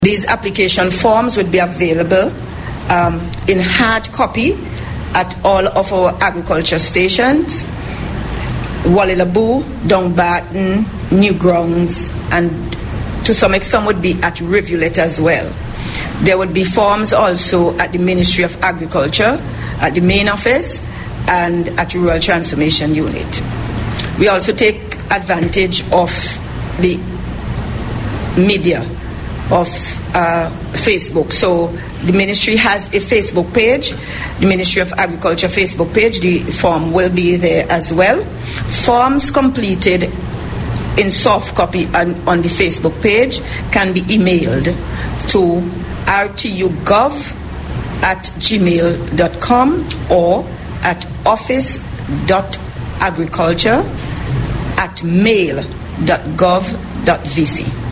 These application forms would be available in hard copy at all of our agriculture stations, Wallilabu, Downbarton, Newgrounds, and to some extent would be at Rivulet as well. There would be forms also at the Ministry of Agriculture, at the main office, and at Rural Transformation Unit. We also take advantage of the media of Facebook. So the ministry has a Facebook page, the Ministry of Agriculture Facebook page. The form will be there as well. Forms completed in soft copy on the Facebook page can be emailed to rtugov@gmail.com or at office.agriculture@mail.gov.vc.